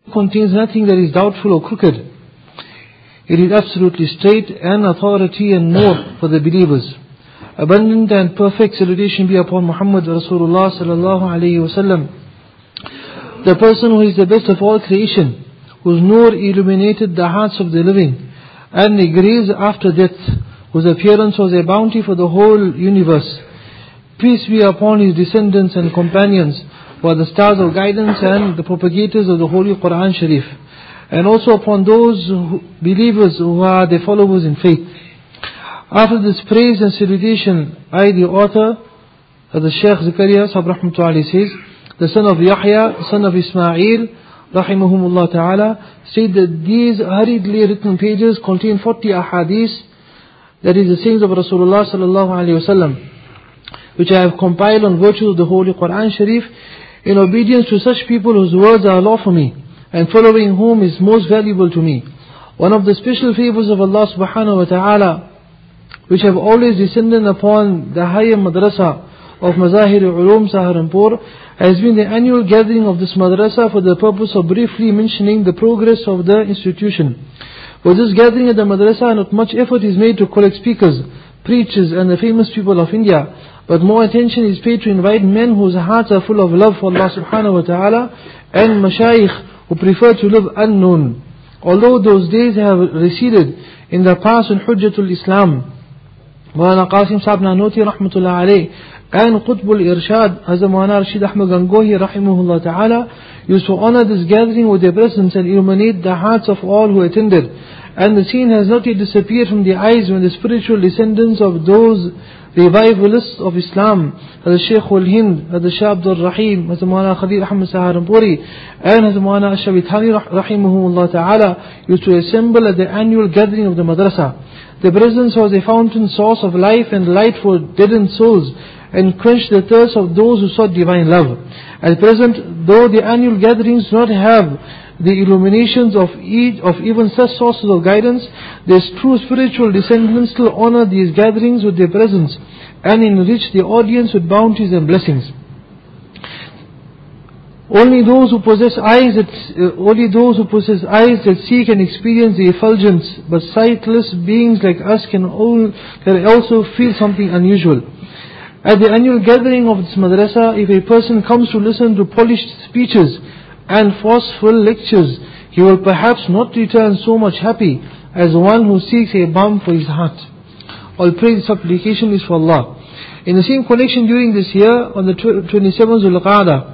contains nothing that is doubtful or crooked. It is absolutely straight and authority and more for the believers. Abundant and perfect salutation be upon Muhammad Rasulullah sallallahu alayhi wasallam, the person who is the best of all creation, whose nur illuminated the hearts of the living and the graves after death, whose appearance was a bounty for the whole universe. Peace be upon his descendants and companions, who are the stars of guidance and the propagators of the Holy Quran Sharif, and also upon those believers who are their followers in faith. After this praise and salutation, I, the author, the Shaykh Zakaria Sahib Rahmatullahi says, the son of Yahya, son of Ismail, Rahimahumullah Ta'ala, state that these hurriedly written pages contain 40 ahadith, that is the sayings of Rasulullah Sallallahu Alaihi Wasallam, which I have compiled on virtue of the Holy Quran Sharif, in obedience to such people whose words are law for me, and following whom is most valuable to me. One of the special favors of Allah Subhanahu Wa Ta'ala, which have always descended upon the higher madrasa of Mazahir Ulum Saharanpur, has been the annual gathering of this madrasa for the purpose of briefly mentioning the progress of the institution. For this gathering at the madrasa, not much effort is made to collect speakers, preachers and the famous people of India, but more attention is paid to invite men whose hearts are full of love for Allah Subhanahu Wa Ta'ala, and mashayikh who prefer to live unknown. Although those days have receded in the past in Hujjatul Islam, Maulana Qasim Sahib Nanoti Rahmatullah Alayh and Qutbul Irshad Hazrat Maulana Rashid Ahmad Gangohi Rahimahullah Ta'ala used to honor this gathering with their presence and illuminate the hearts of all who attended. And the scene has not yet disappeared from the eyes when the spiritual descendants of those revivalists of Islam, Hazrat Shaykh al-Hind, Hazrat Shah Abdul Rahim, Hazrat Maulana Khalil Ahmad Saharanpuri and Hazrat Maulana Ashraf Thani Rahimahullah Ta'ala used to assemble at the annual gathering of the madrasa. Their presence was a fountain source of life and light for deadened souls, and quenched the thirst of those who sought divine love. At present, though the annual gatherings do not have the illuminations of even such sources of guidance, their true spiritual descendants still honor these gatherings with their presence and enrich the audience with bounties and blessings. Only those who possess eyes that seek and experience the effulgence, but sightless beings like us can also feel something unusual. At the annual gathering of this madrasa, if a person comes to listen to polished speeches and forceful lectures, he will perhaps not return so much happy as one who seeks a balm for his heart. All praise and supplication is for Allah. In the same connection, during this year, on the 27th of Al-Qa'dah,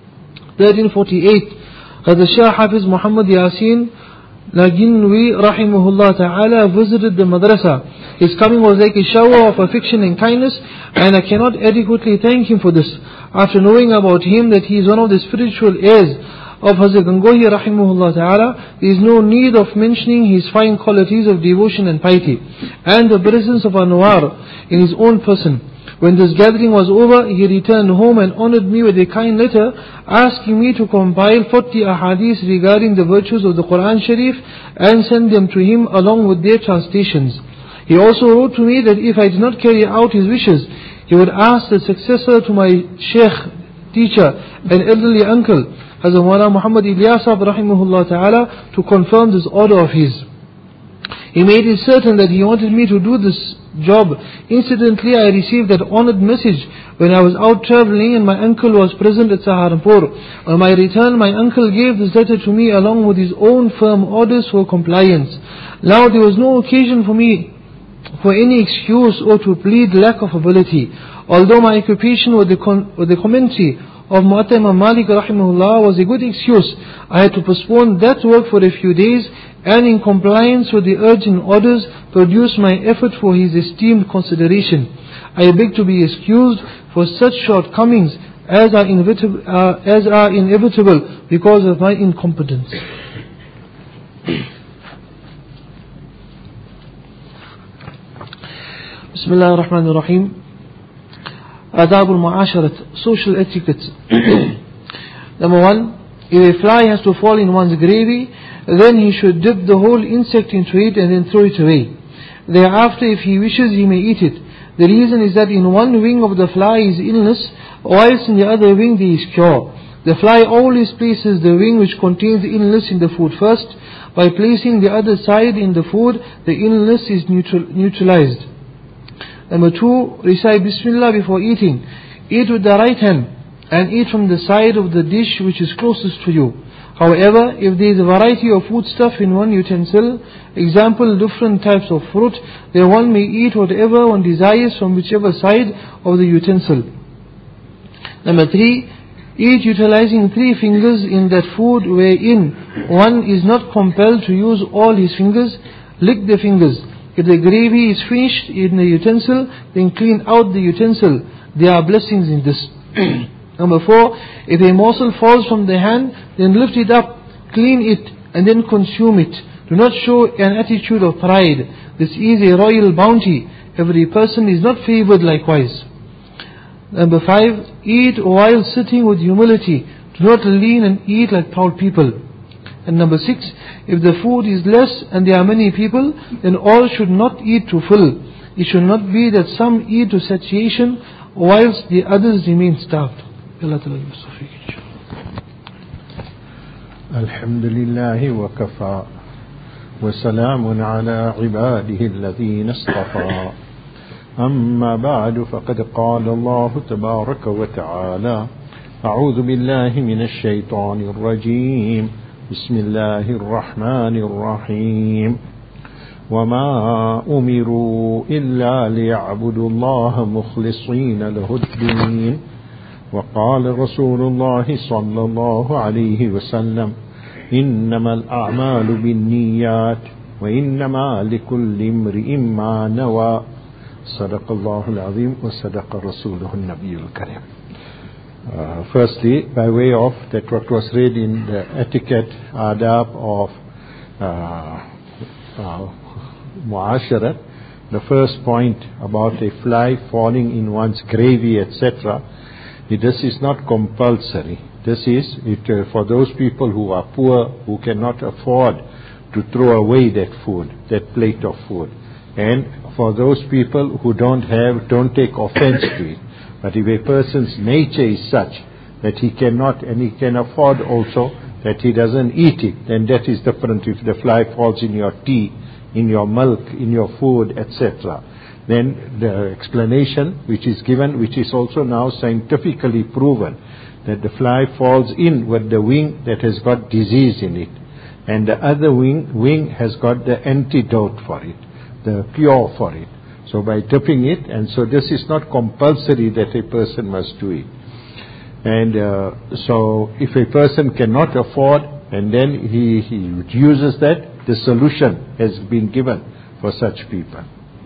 1348, Hazrat Shah Hafiz Muhammad Yasin Laginwi Rahimahullah Ta'ala visited the madrasa. His coming was like a shower of affection and kindness, and I cannot adequately thank him for this. After knowing about him that he is one of the spiritual heirs of Hazrat Gangohi Rahimahullah Ta'ala, there is no need of mentioning his fine qualities of devotion and piety, and the presence of Anwar in his own person. When this gathering was over, he returned home and honored me with a kind letter, asking me to compile 40 ahadith regarding the virtues of the Quran Sharif and send them to him along with their translations. He also wrote to me that if I did not carry out his wishes, he would ask the successor to my sheikh, teacher and elderly uncle, Hazrat Maulana Muhammad Ilyas Rahimahullah Ta'ala, to confirm this order of his. He made it certain that he wanted me to do this job. Incidentally, I received that honored message when I was out travelling and my uncle was present at Saharanpur. On my return, my uncle gave this letter to me along with his own firm orders for compliance. Now there was no occasion for me for any excuse or to plead lack of ability. Although my occupation with the commentary of Muwatta Imam Malik Rahimahullah was a good excuse, I had to postpone that work for a few days, and in compliance with the urgent orders, produce my effort for his esteemed consideration. I beg to be excused for such shortcomings as are inevitable because of my incompetence. Bismillah ar-Rahman ar-Rahim. Adab al-Mu'asharat, social etiquette. Number 1, if a fly has to fall in one's gravy, then he should dip the whole insect into it and then throw it away. Thereafter, if he wishes, he may eat it. The reason is that in one wing of the fly is illness, whilst in the other wing there is cure. The fly always places the wing which contains the illness in the food first. By placing the other side in the food, the illness is neutralized. Number 2, recite Bismillah before eating. Eat with the right hand and eat from the side of the dish which is closest to you. However, if there is a variety of foodstuff in one utensil, example different types of fruit, then one may eat whatever one desires from whichever side of the utensil. Number 3, eat utilizing 3 fingers in that food wherein one is not compelled to use all his fingers. Lick the fingers. If the gravy is finished in the utensil, then clean out the utensil. There are blessings in this. Number 4, if a morsel falls from the hand, then lift it up, clean it, and then consume it. Do not show an attitude of pride. This is a royal bounty. Every person is not favored likewise. Number 5, eat while sitting with humility. Do not lean and eat like proud people. And number 6, if the food is less and there are many people, then all should not eat to fill. It should not be that some eat to satiation whilst the others remain starved. الحمد لله وكفى وسلام على عباده الذين اصطفى أما بعد فقد قال الله تبارك وتعالى أعوذ بالله من الشيطان الرجيم بسم الله الرحمن الرحيم وما أمروا إلا ليعبدوا الله مخلصين له الدين وقال رسول الله صلى الله عليه وسلم إنما الأعمال بالنيات وإنما لكل امرئ ما نوى صدق الله العظيم وصدق رسوله النبي الكريم. Firstly, by way of that what was read in the etiquette adab of muasharat, the first point about a fly falling in one's gravy, etc., this is not compulsory. This is for those people who are poor, who cannot afford to throw away that food, that plate of food. And for those people who don't take offense to it. But if a person's nature is such that he cannot, and he can afford also that he doesn't eat it, then that is different. If the fly falls in your tea, in your milk, in your food, etc., then the explanation which is given, which is also now scientifically proven, that the fly falls in with the wing that has got disease in it, and the other wing has got the antidote for it, the cure for it. So by dipping it, and so this is not compulsory that a person must do it. And so if a person cannot afford, and then he uses that, the solution has been given for such people.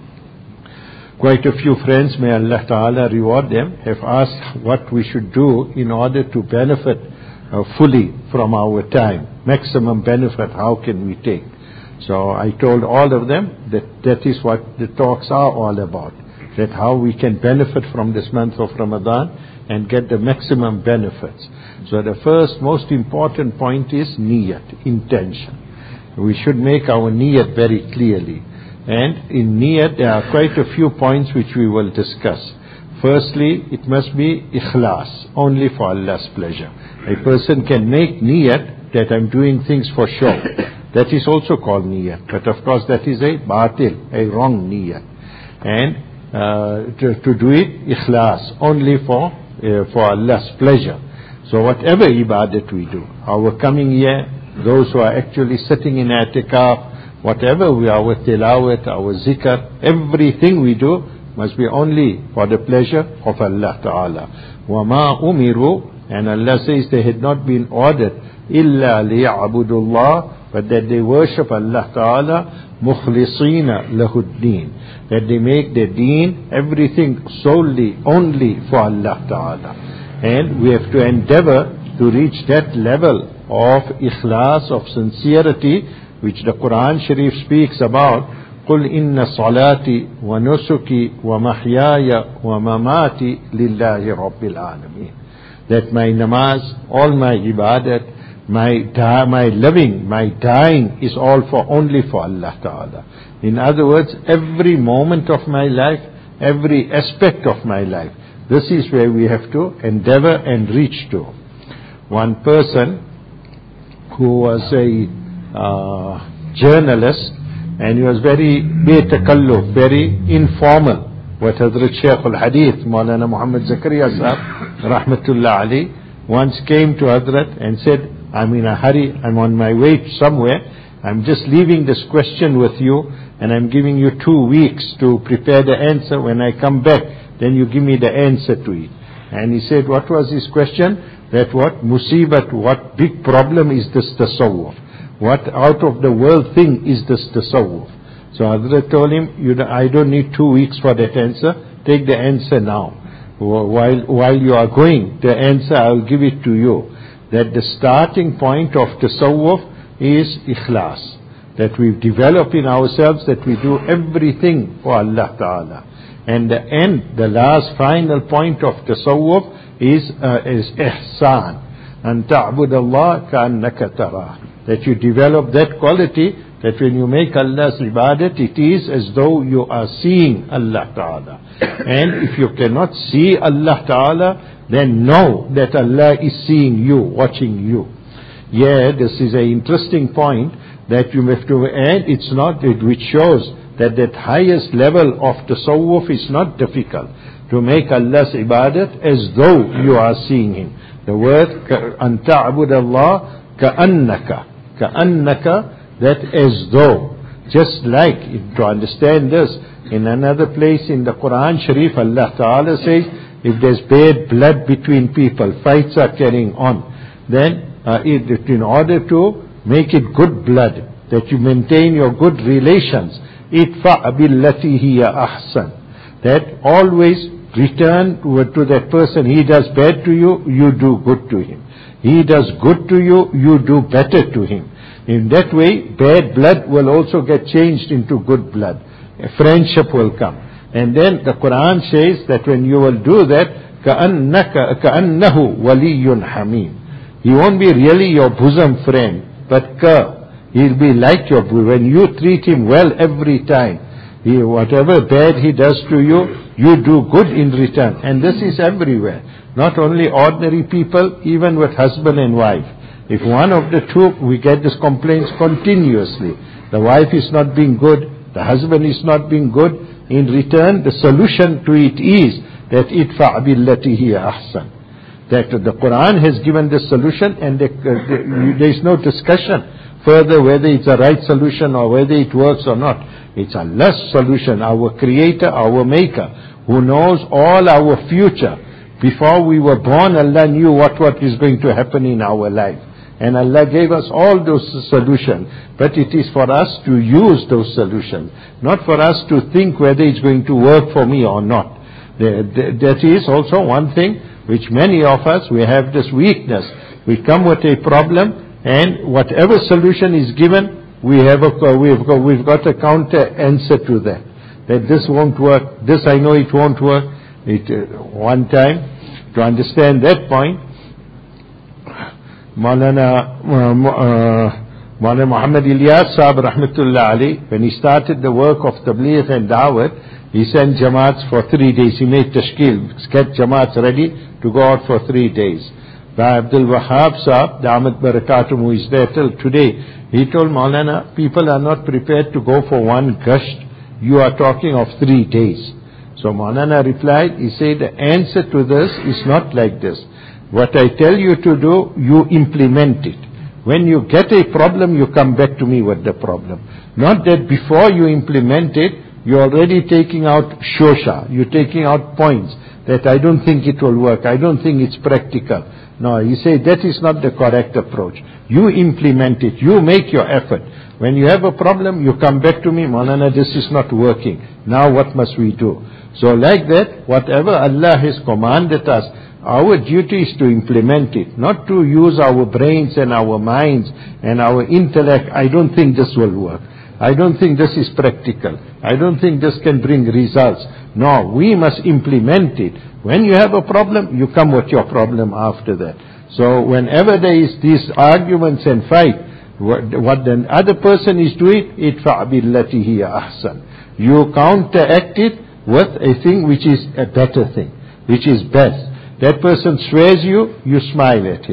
Quite a few friends, may Allah Ta'ala reward them, have asked what we should do in order to benefit fully from our time. Maximum benefit, how can we take? So I told all of them that is what the talks are all about. That how we can benefit from this month of Ramadan and get the maximum benefits. So the first most important point is niyat, intention. We should make our niyat very clearly. And in niyat there are quite a few points which we will discuss. Firstly, it must be ikhlas, only for Allah's pleasure. A person can make niyat that I'm doing things for show. That is also called niyat. But of course that is a batil, a wrong niyat. And to do it ikhlas, only for Allah's pleasure. So whatever ibadat we do, our coming year, those who are actually sitting in i'tikaf, whatever we are with tilawat, our zikr, everything we do must be only for the pleasure of Allah Ta'ala. وَمَا أُمِرُوا, and Allah says they had not been ordered إِلَّا لِيَعْبُدُوا اللَّهِ, but that they worship Allah Ta'ala مُخْلِصِينَ لَهُ الدِّينَ, that they make their deen, everything solely, only for Allah Ta'ala. And we have to endeavor to reach that level of ikhlas, of sincerity, which the Quran Sharif speaks about. قُلْ إِنَّ صَلَاتِي وَنُسُكِي وَمَحْيَايَ وَمَمَاتِي لِلَّهِ رَبِّ الْعَالَمِينَ. That my namaz, all my ibadat, my living, my dying is all for only for Allah Ta'ala. In other words, every moment of my life, every aspect of my life, this is where we have to endeavor and reach to. one person who was a journalist, and he was very betakalluf, very informal. What Hazrat Shaykh al-Hadith, Maulana Muhammad Zakaria Sahab, Rahmatullah Ali, once came to Hazrat and said, I'm in a hurry, I'm on my way somewhere, I'm just leaving this question with you, and I'm giving you 2 weeks to prepare the answer. When I come back, then you give me the answer to it. And he said, what was his question? That what musibat, what big problem is this tasawwuf? What out of the world thing is this tasawwuf? So Hazrat told him, I don't need 2 weeks for that answer, take the answer now. While you are going, the answer I will give it to you. That the starting point of tasawwuf is ikhlas. That we develop in ourselves, that we do everything for Allah Ta'ala. And the end, the last final point of tasawwuf is ihsan. An ta'bud Allah ka'annaka tarah. That you develop that quality, that when you make Allah's ibadat, it is as though you are seeing Allah Ta'ala. And if you cannot see Allah Ta'ala, then know that Allah is seeing you, watching you. Yeah, this is an interesting point that you have to add. It's not, which shows that highest level of tasawwuf is not difficult. To make Allah's ibadat as though you are seeing Him. The word, an ta'bud Allah ka'annaka. Ka'annaka, that as though. Just like, to understand this, in another place in the Quran Sharif, Allah Ta'ala says, if there's bad blood between people, fights are carrying on, then in order to make it good blood, that you maintain your good relations, idfa' billati hiya ahsan, that always return to that person. He does bad to you, you do good to him. He does good to you, you do better to him. In that way, bad blood will also get changed into good blood. A friendship will come. And then the Quran says that when you will do that, كَأَنَّهُ وَلِيٌّ حَمِيمٌ. He won't be really your bosom friend, but he'll be like your bosom. When you treat him well every time, whatever bad he does to you, you do good in return. And this is everywhere. Not only ordinary people, even with husband and wife. If one of the two, we get these complaints continuously. The wife is not being good, the husband is not being good. In return, the solution to it is that idfa' billati hiya ahsan. That the Quran has given the solution, and there is no discussion further whether it's a right solution or whether it works or not. It's Allah's solution, our Creator, our Maker, who knows all our future. Before we were born, Allah knew what is going to happen in our life. And Allah gave us all those solutions. But it is for us to use those solutions, not for us to think whether it's going to work for me or not. That is also one thing which many of us, we have this weakness. We come with a problem, and whatever solution is given, we've got a counter answer to that. That this won't work, this I know it won't work. One time, to understand that point, Maulana Muhammad Ilyas Sahab Rahmatullah Ali, when he started the work of Tabligh and Dawat, he sent Jamaats for 3 days. He made Tashkil, get Jamaats ready to go out for 3 days. By Abdul Wahab Sahab, Damat Barakatum, who is there till today, he told Maulana, people are not prepared to go for one gasht. You are talking of 3 days. So Maulana replied, he said, the answer to this is not like this. What I tell you to do, you implement it. When you get a problem, you come back to me with the problem. Not that before you implement it, you're already taking out shosha, you're taking out points, that I don't think it will work, I don't think it's practical. No, you say that is not the correct approach. You implement it, you make your effort. When you have a problem, you come back to me, Maulana, this is not working. Now what must we do? So like that, whatever Allah has commanded us, our duty is to implement it, not to use our brains and our minds and our intellect. I don't think this will work. I don't think this is practical. I don't think this can bring results. No, we must implement it. When you have a problem, you come with your problem after that. So whenever there is these arguments and fight, what the other person is doing, idfa' billati hiya ahsan. You counteract it with a thing which is a better thing, which is best. That person swears you, you smile at him.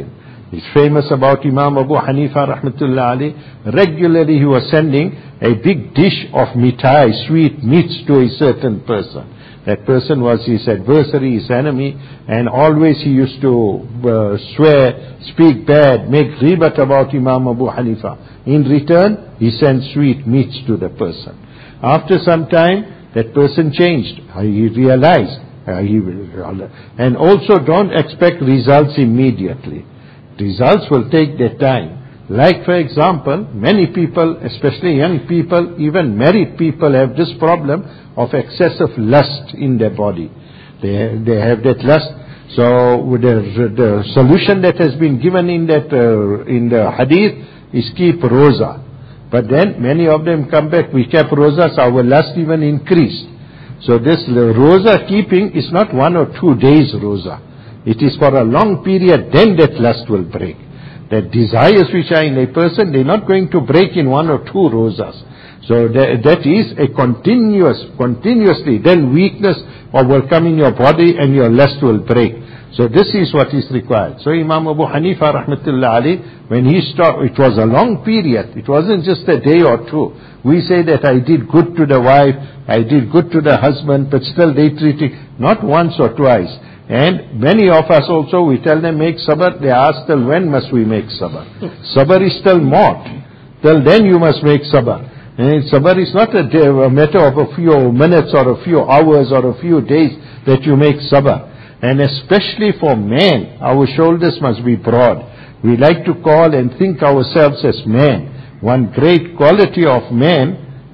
It's famous about Imam Abu Hanifa rahmatullah alayhi. Regularly he was sending a big dish of mithai, sweet meats to a certain person. That person was his adversary, his enemy, and always he used to swear, speak bad, make ghibat about Imam Abu Hanifa. In return, he sent sweet meats to the person. After some time, that person changed. He realized. And also don't expect results immediately. Results will take their time. Like for example, many people, especially young people, even married people have this problem of excessive lust in their body. They have that lust. So the solution that has been given in the hadith is keep roza. But then many of them come back, we kept roza, so our lust even increased. So this roza keeping is not 1 or 2 days roza. It is for a long period, then that lust will break. The desires which are in a person, they're not going to break in 1 or 2 rozas. So that is a continuously, then weakness will come in your body and your lust will break. So this is what is required. So Imam Abu Hanifa rahmatullah alayhi, when he stopped, it was a long period. It wasn't just a day or 2. We say that I did good to the wife, I did good to the husband, but still they treat it not once or twice. And many of us also, we tell them make sabr, they ask till when must we make sabr? Sabr is till maut. Till then you must make sabr. And sabr is not a matter of a few minutes or a few hours or a few days that you make sabr. And especially for men, our shoulders must be broad. We like to call and think ourselves as men. One great quality of men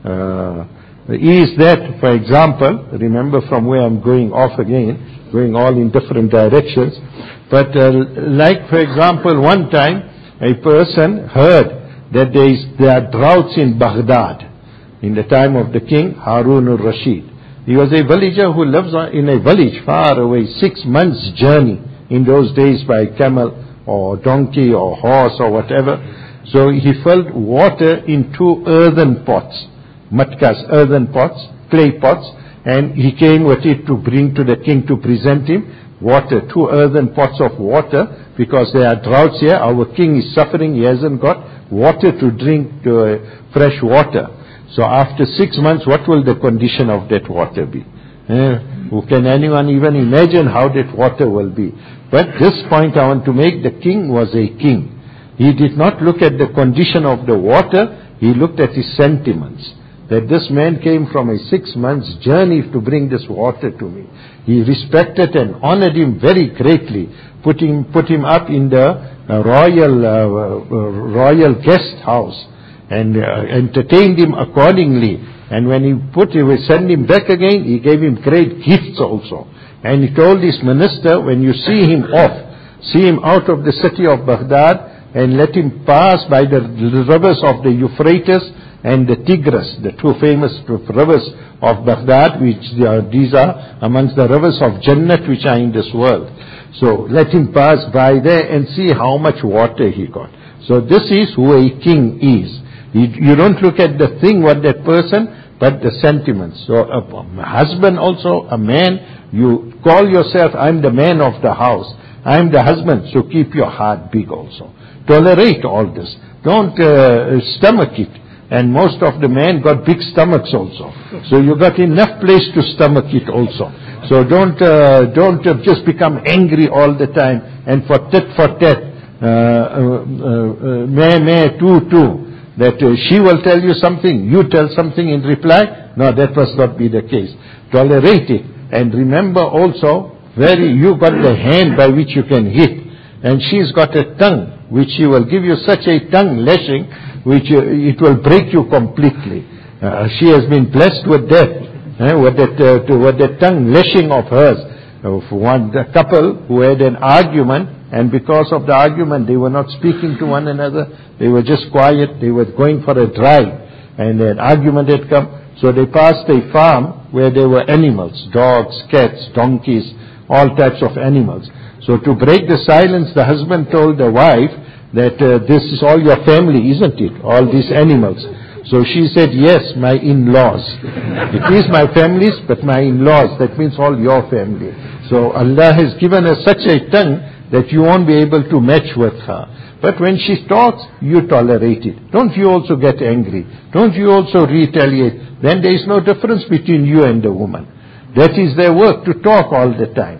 is that, for example, remember from where I'm going off again, going all in different directions, but like for example, one time a person heard that there are droughts in Baghdad in the time of the king Harun al-Rashid. He was a villager who lives in a village far away, 6 months journey in those days by camel or donkey or horse or whatever. So he filled water in 2 earthen pots, matkas, earthen pots, clay pots, and he came with it to bring to the king to present him water, 2 earthen pots of water, because there are droughts here. Our king is suffering, he hasn't got water to drink, fresh water. So after 6 months, what will the condition of that water be? Can anyone even imagine how that water will be? But this point I want to make, the king was a king. He did not look at the condition of the water, he looked at his sentiments. That this man came from a 6 months journey to bring this water to me. He respected and honored him very greatly, put him up in the royal guest house, and entertained him accordingly. And when he would send him back again, he gave him great gifts also. And he told his minister, when you see him out of the city of Baghdad, and let him pass by the rivers of the Euphrates and the Tigris, the 2 famous rivers of Baghdad, which these are amongst the rivers of Jannat which are in this world. So let him pass by there and see how much water he got. So this is who a king is. You don't look at the thing, what that person, but the sentiments. So a husband also, a man, you call yourself, I'm the man of the house, I'm the husband, so keep your heart big also. Tolerate all this. Don't stomach it. And most of the men got big stomachs also. So you got enough place to stomach it also. So don't just become angry all the time and for tat, two. That she will tell you something, you tell something in reply. No, that must not be the case. Tolerate it. And remember also, you got the hand by which you can hit. And she's got a tongue, which she will give you such a tongue lashing, which it will break you completely. She has been blessed with that, with that tongue lashing of hers. A couple who had an argument, and because of the argument, they were not speaking to one another. They were just quiet. They were going for a drive, and an argument had come. So they passed a farm where there were animals, dogs, cats, donkeys, all types of animals. So to break the silence, the husband told the wife that this is all your family, isn't it? All these animals. So she said, yes, my in-laws. It is my family's, but my in-laws, that means all your family. So Allah has given us such a tongue that you won't be able to match with her. But when she talks, you tolerate it. Don't you also get angry? Don't you also retaliate? Then there is no difference between you and the woman. That is their work, to talk all the time.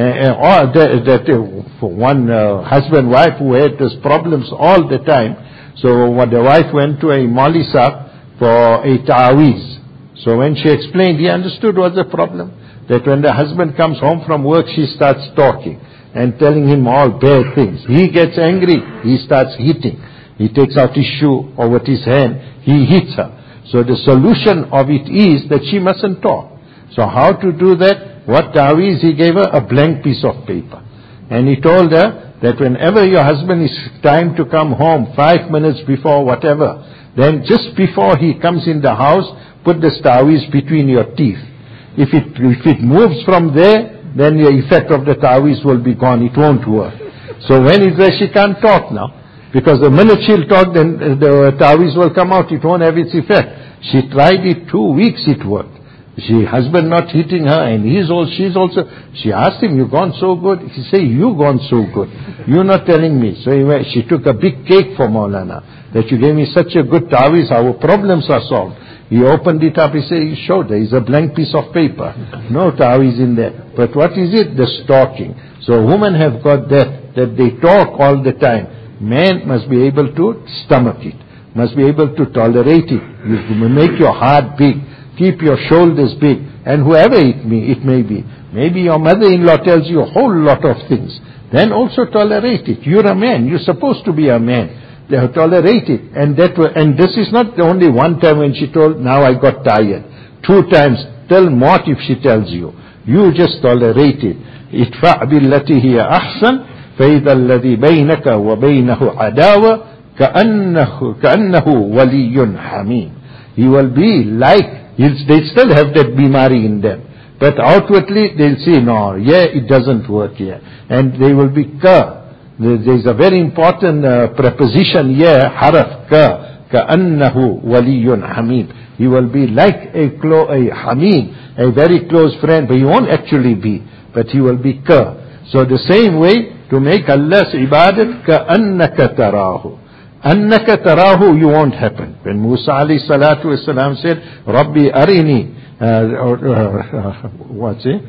For one husband-wife who had those problems all the time, so when the wife went to a Mauli Sahib for a ta'awiz. So when she explained, he understood what's the problem. That when the husband comes home from work, she starts talking and telling him all bad things. He gets angry, he starts hitting. He takes out his shoe or with his hand, he hits her. So the solution of it is that she mustn't talk. So how to do that? What ta'awiz he gave her? A blank piece of paper. And he told her that whenever your husband is time to come home, 5 minutes before whatever, then just before he comes in the house, put the ta'awiz between your teeth. If it moves from there, then the effect of the ta'awiz will be gone. It won't work. So when it's there, she can't talk now. Because the minute she'll talk, then the ta'awiz will come out. It won't have its effect. She tried it 2 weeks, it worked. She husband not hitting her, and she's also, she asked him, you gone so good? He said, you gone so good. You're not telling me. So she took a big cake for Maulana, that you gave me such a good ta'awiz, our problems are solved. He opened it up, he said, he showed there is a blank piece of paper. No ta'awiz in there. But what is it? The stalking. So women have got that they talk all the time. Man must be able to stomach it, must be able to tolerate it. You make your heart big. Keep your shoulders big, and whoever it may be. Maybe your mother-in-law tells you a whole lot of things. Then also tolerate it. You're a man. You're supposed to be a man. They tolerate it. And this is not the only one time when she told, now I got tired. 2 times. Tell Mort if she tells you. You just tolerate it. ادفع بالتي هي أحسن فإذا الذي بينك وبينه عداوة كأنه ولي حميم. He will be like, they still have that bimari in them. But outwardly they'll say, no, it doesn't work here. And they will be ka. There's a very important preposition here, haraf ka. Ka'annahu waliyun hamim. He will be like a hamim, a very close friend, but he won't actually be. But he will be ka. So the same way, to make Allah's ibadat, ka'annaka tarahu. Annaka tarahu, you won't happen. When Musa alayhi salatu wasalam said, Rabbi arini, what's it?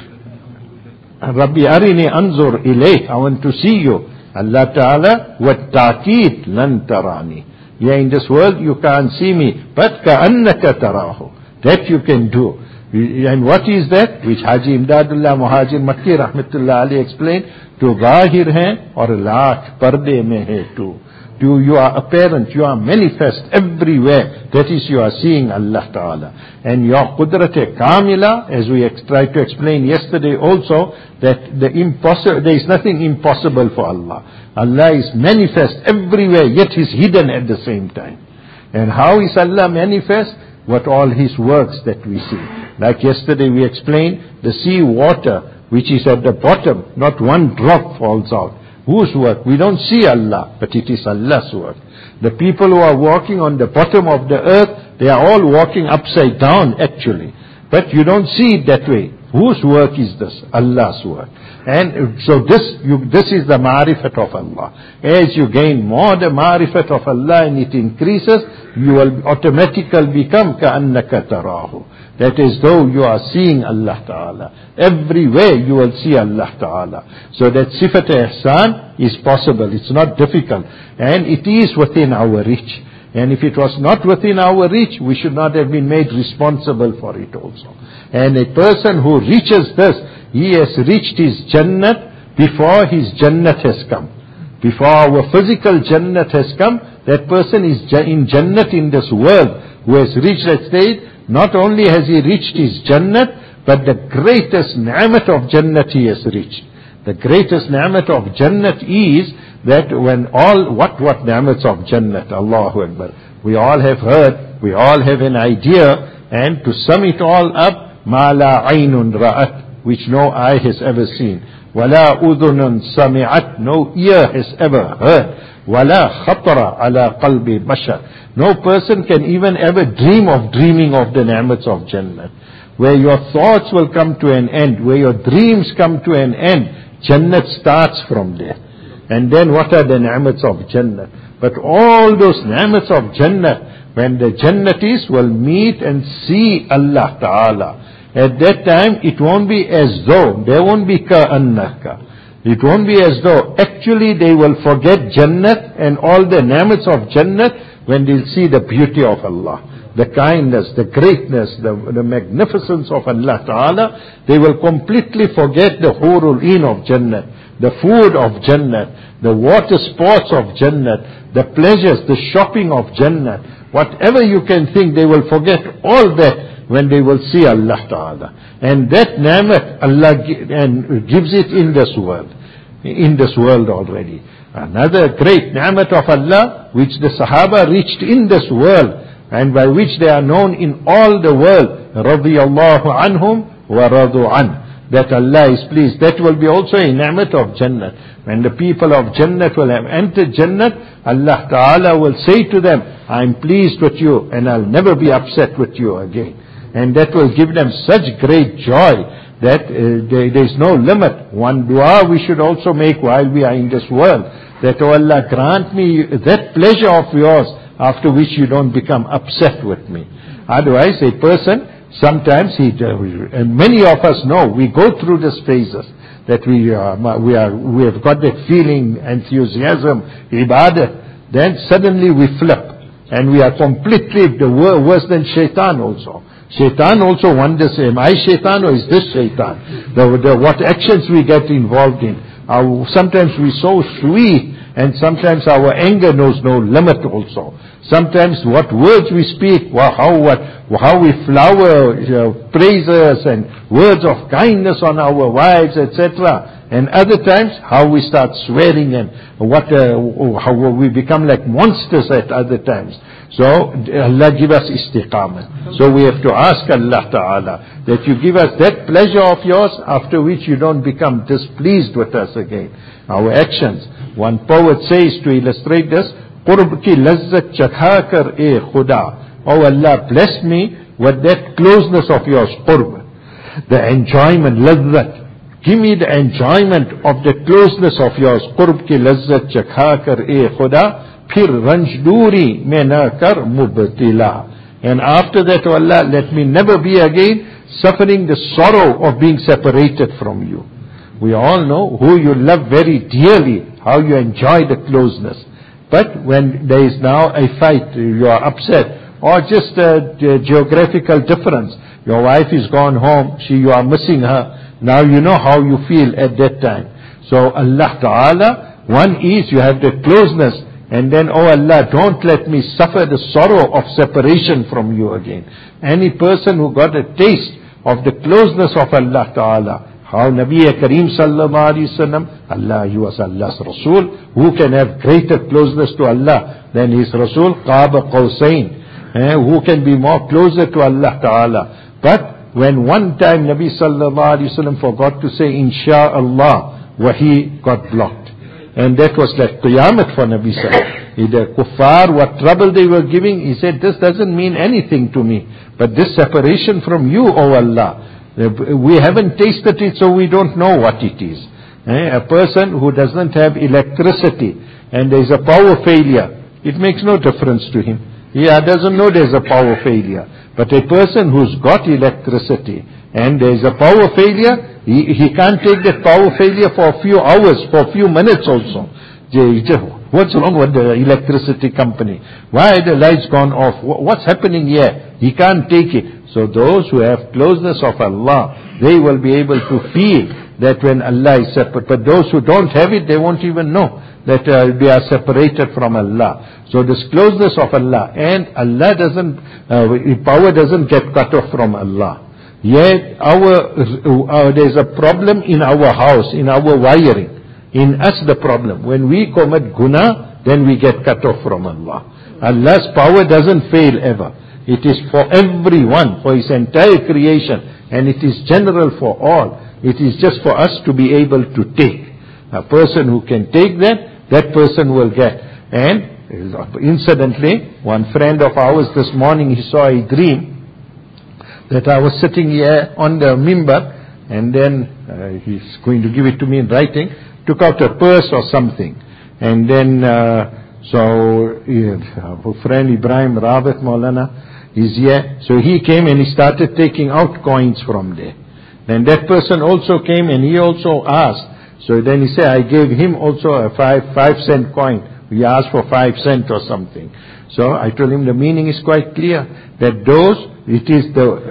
Rabbi arini anzur ilayk, I want to see you. Allah Ta'ala, wat ta'keed lan tarani. Yeah, in this world you can't see me, but ka'annaka tarahu. That you can do. And what is that? Which Haji Imdadullah Muhajir Makki Rahmatullah Ali explained, to zahir hai aur laakh parde mein hai tu. You are apparent, you are manifest everywhere. That is, you are seeing Allah Ta'ala. And your Qudrat Kamila, as we tried to explain yesterday also, that there is nothing impossible for Allah. Allah is manifest everywhere, yet He is hidden at the same time. And how is Allah manifest? What all His works that we see. Like yesterday we explained, the sea water, which is at the bottom, not one drop falls out. Whose work? We don't see Allah, but it is Allah's work. The people who are walking on the bottom of the earth, they are all walking upside down actually. But you don't see it that way. Whose work is this? Allah's work. And so this is the ma'rifat of Allah. As you gain more the ma'rifat of Allah and it increases, you will automatically become ka'annaka tarahu. That is though you are seeing Allah Ta'ala. Everywhere you will see Allah Ta'ala. So that sifat ihsan is possible. It's not difficult. And it is within our reach. And if it was not within our reach, we should not have been made responsible for it also. And a person who reaches this, he has reached his Jannat before his Jannat has come. Before our physical Jannat has come, that person is in Jannat in this world, who has reached that stage. Not only has he reached his Jannat, but the greatest ni'mat of Jannat he has reached. The greatest ni'mat of Jannat is that when what ni'mats of Jannat, Allahu Akbar. We all have heard, we all have an idea, and to sum it all up, ma la aynun ra'at, which no eye has ever seen. Wala udhunun sami'at, no ear has ever heard. Wala khatara ala qalbi bashar. No person can even ever dream of the ni'mats of Jannah. Where your thoughts will come to an end, where your dreams come to an end, Jannat starts from there. And then what are the ni'mats of Jannat? But all those ni'mats of Jannat, when the Jannatis will meet and see Allah Ta'ala, at that time it won't be as though, there won't be ka'annaka. It won't be as though actually they will forget Jannat and all the ni'mats of Jannat when they'll see the beauty of Allah, the kindness, the greatness, the magnificence of Allah Ta'ala. They will completely forget the hurul in of Jannat, the food of Jannat, the water sports of Jannat, the pleasures, the shopping of Jannat. Whatever you can think, they will forget all that when they will see Allah Ta'ala. And that ni'mat Allah gives it in this world already. Another great ni'mat of Allah, which the Sahaba reached in this world, and by which they are known in all the world, radiyallahu anhum wa radu an, that Allah is pleased. That will be also a ni'mat of Jannat. When the people of Jannat will have entered Jannat, Allah Ta'ala will say to them, I'm pleased with you and I'll never be upset with you again. And that will give them such great joy that there is no limit. One dua we should also make while we are in this world, that, oh Allah, grant me that pleasure of yours after which you don't become upset with me. Otherwise, a person, sometimes and many of us know, we go through these phases, that we have got that feeling, enthusiasm, ibadah, then suddenly we flip, and we are completely worse than shaitan also. Shaitan also wonders, am I shaitan or is this shaitan? What actions we get involved in. Sometimes we're so sweet, and sometimes our anger knows no limit also. Sometimes what words we speak, how we flower praises and words of kindness on our wives, etc. And other times, how we start swearing and how we become like monsters at other times. So Allah give us istiqamah. So we have to ask Allah Ta'ala that you give us that pleasure of yours after which you don't become displeased with us again. Our actions. One poet says to illustrate this, Qurb ki lazzat chakha kar e khuda. Oh Allah, bless me with that closeness of yours, qurb. The enjoyment, lazzat. Give me the enjoyment of the closeness of yours. Qurb ki lazzat chakha kar e khuda. Phir ranjduri mein na kar mubtila. And after that, oh Allah, let me never be again suffering the sorrow of being separated from you. We all know who you love very dearly, how you enjoy the closeness. But when there is now a fight, you are upset, or just a geographical difference. Your wife is gone home, you are missing her. Now you know how you feel at that time. So Allah Ta'ala, one is you have the closeness, and then, oh Allah, don't let me suffer the sorrow of separation from you again. Any person who got a taste of the closeness of Allah Ta'ala, how Nabi Kareem Sallallahu Alaihi Wasallam, Allah, he was Allah's Rasul. Who can have greater closeness to Allah than his Rasul? Qaba Qawsain. Who can be more closer to Allah Ta'ala? But when one time Nabi Sallallahu Alaihi Wasallam forgot to say Insha'Allah, Wahi got blocked. And that was like Qiyamat for Nabi Sallallahu. The kuffar, what trouble they were giving, he said, this doesn't mean anything to me. But this separation from you, O Allah, we haven't tasted it, so we don't know what it is. A person who doesn't have electricity and there is a power failure, it makes no difference to him. He doesn't know there is a power failure. But a person who's got electricity and there is a power failure, he can't take that power failure for a few hours, for a few minutes also. What's wrong with the electricity company? Why the lights gone off? What's happening here? He can't take it. So those who have closeness of Allah, they will be able to feel that when Allah is separate. But those who don't have it, they won't even know that they are separated from Allah. So this closeness of Allah, and Allah power doesn't get cut off from Allah. Yet there's a problem in our house, in our wiring. In us the problem. When we commit guna, then we get cut off from Allah. Allah's power doesn't fail ever. It is for everyone, for His entire creation, and it is general for all. It is just for us to be able to take. A person who can take that person will get. And incidentally, one friend of ours this morning, he saw a dream that I was sitting here on the mimbar, and then he's going to give it to me in writing, took out a purse or something. And then, our friend Ibrahim Rawat Maulana is here. So he came and he started taking out coins from there. Then that person also came and he also asked. So then he said, I gave him also a 5-cent coin. We asked for 5 cents or something. So I told him the meaning is quite clear. That it is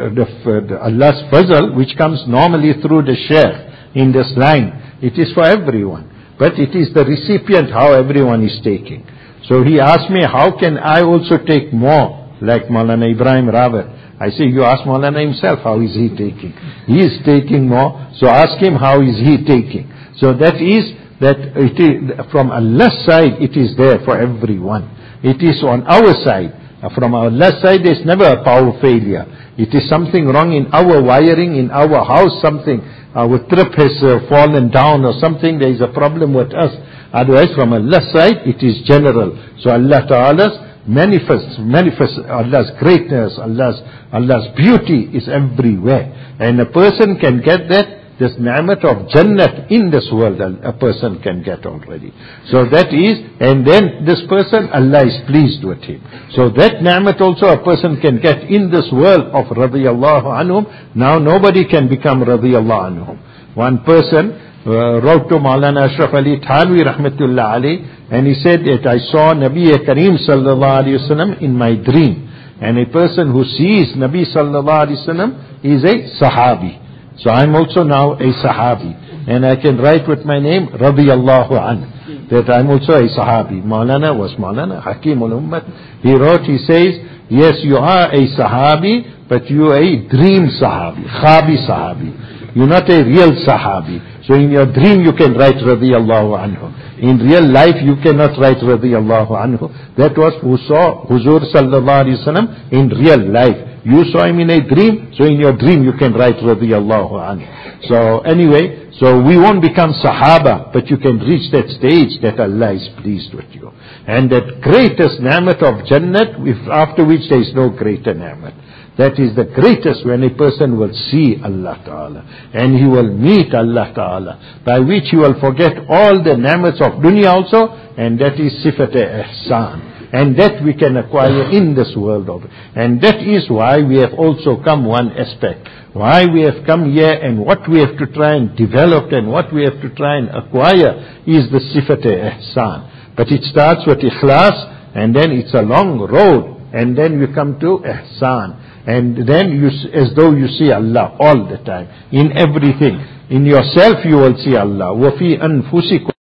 the Allah's fazl which comes normally through the sheikh in this line. It is for everyone. But it is the recipient how everyone is taking. So he asked me, how can I also take more like Maulana Ibrahim Rawat? I say, you ask Maulana himself, how is he taking? He is taking more, so ask him how is he taking. So that is, it is from Allah's side, it is there for everyone. It is on our side. From Allah's side, there is never a power failure. It is something wrong in our wiring, in our house, something. Our trip has fallen down or something, there is a problem with us. Otherwise, from Allah's side, it is general. So Allah Ta'ala's manifest Allah's greatness, Allah's beauty is everywhere. And a person can get that, this ni'mat of Jannat in this world, a person can get already. So that is, and then this person, Allah is pleased with him. So that ni'mat also a person can get in this world of radiyallahu anhum. Now nobody can become radiyallahu anhum. One person wrote to Maulana Ashraf Ali Thanwi rahmatullah alayhi, and he said that I saw Nabi Kareem sallallahu alayhi wasallam in my dream. And a person who sees Nabi sallallahu alayhi wasallam is a sahabi. So I'm also now a sahabi. And I can write with my name, radiyallahu anhu, that I'm also a sahabi. Maulana was Maulana, Hakim al-Ummat. He wrote, he says, yes, you are a sahabi, but you are a dream sahabi, khabi sahabi. You're not a real sahabi. So in your dream you can write radiyallahu anhu. In real life you cannot write radiyallahu anhu. That was who saw Huzur sallallahu alayhi wasallam in real life. You saw him in a dream, so in your dream you can write radiyallahu anhu. So anyway, so we won't become sahaba, but you can reach that stage that Allah is pleased with you. And that greatest ni'mat of Jannat, after which there is no greater ni'mat. That is the greatest when a person will see Allah Ta'ala. And he will meet Allah Ta'ala. By which he will forget all the ni'mats of dunya also. And that is sifat-e-ihsan. And that we can acquire in this world of it. And that is why we have also come one aspect. Why we have come here and what we have to try and develop and what we have to try and acquire is the sifat-e-ihsan. But it starts with ikhlas and then it's a long road. And then you come to ihsan. And then you, as though you see Allah all the time, in everything. In yourself you will see Allah. وَفِي أَنفُسِكُمْ